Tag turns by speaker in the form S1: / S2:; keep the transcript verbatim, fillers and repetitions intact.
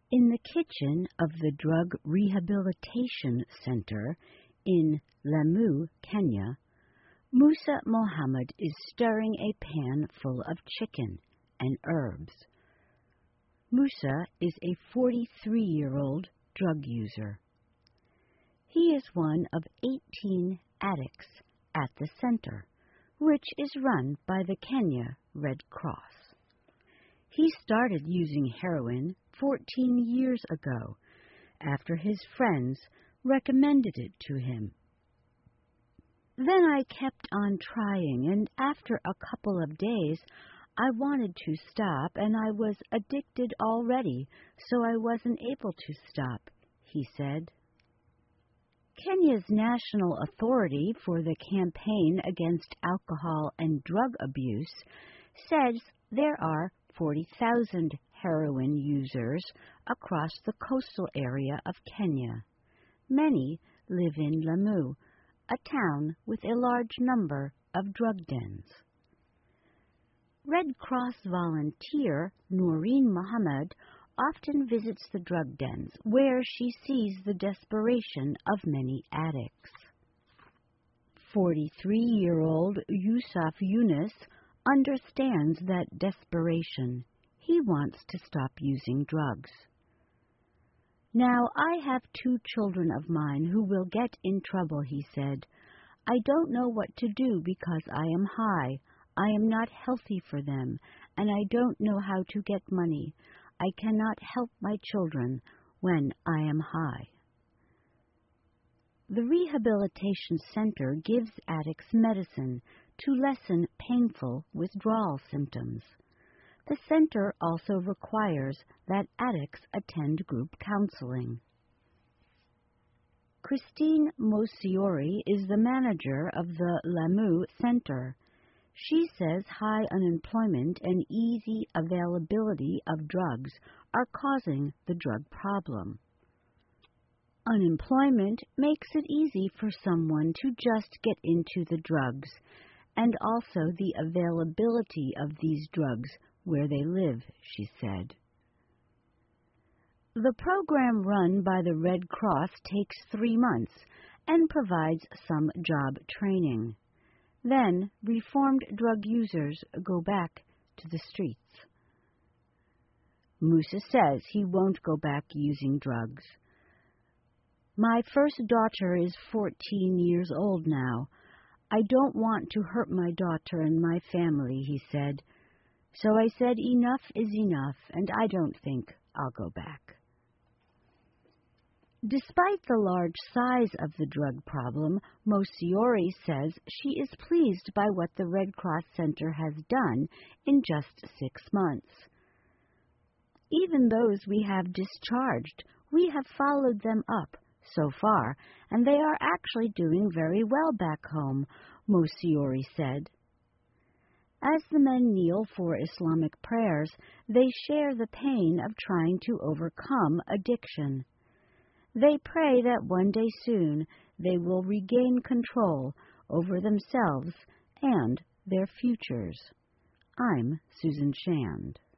S1: In the kitchen of the Drug Rehabilitation Center in Lamu, Kenya, Musa Mohammed is stirring a pan full of chicken and herbs. Musa is a forty-three-year-old drug user. He is one of eighteen addicts at the center, which is run by the Kenya Red Cross. He started using heroin fourteen years ago after his friends recommended it to him. Then I kept on trying, and after a couple of days, I wanted to stop, and I was addicted already, so I wasn't able to stop, he said. Kenya's National Authority for the Campaign Against Alcohol and Drug Abuse says there are forty thousand heroin users across the coastal area of Kenya. Many live in Lamu, a town with a large number of drug dens. Red Cross volunteer Noreen Mohammed often visits the drug dens, where she sees the desperation of many addicts. forty-three-year-old Yusuf Yunus understands that desperation. He wants to stop using drugs. Now, I have two children of mine who will get in trouble, he said. I don't know what to do because I am high. I am not healthy for them, and I don't know how to get money. I cannot help my children when I am high. The Rehabilitation Center gives addicts medicine to lessen painful withdrawal symptoms. The center also requires that addicts attend group counseling. Christine Mosiori is the manager of the Lamu Center. She says high unemployment and easy availability of drugs are causing the drug problem. Unemployment makes it easy for someone to just get into the drugs, and also the availability of these drugs where they live, she said. The program run by the Red Cross takes three months and provides some job training. Then reformed drug users go back to the streets. Musa says he won't go back using drugs. My first daughter is fourteen years old now. I don't want to hurt my daughter and my family, he said. So I said enough is enough, and I don't think I'll go back. Despite the large size of the drug problem, Mosiori says she is pleased by what the Red Cross Center has done in just six months. Even those we have discharged, we have followed them up so far, and they are actually doing very well back home, Mosiori said. As the men kneel for Islamic prayers, they share the pain of trying to overcome addiction. They pray that one day soon they will regain control over themselves and their futures. I'm Susan Shand.